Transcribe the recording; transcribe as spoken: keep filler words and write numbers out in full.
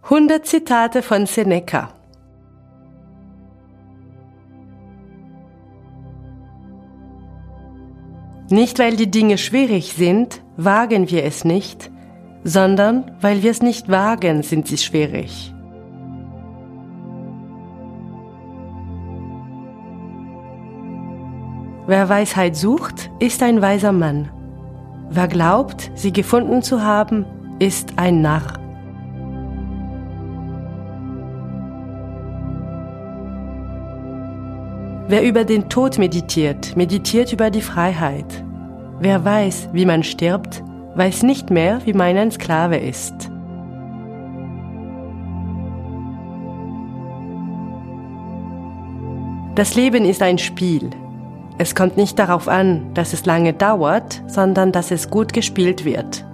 hundert Zitate von Seneca. Nicht weil die Dinge schwierig sind, wagen wir es nicht, sondern weil wir es nicht wagen, sind sie schwierig. Wer Weisheit sucht, ist ein weiser Mann. Wer glaubt, sie gefunden zu haben, ist ein Narr. Wer über den Tod meditiert, meditiert über die Freiheit. Wer weiß, wie man stirbt, weiß nicht mehr, wie man ein Sklave ist. Das Leben ist ein Spiel. Es kommt nicht darauf an, dass es lange dauert, sondern dass es gut gespielt wird.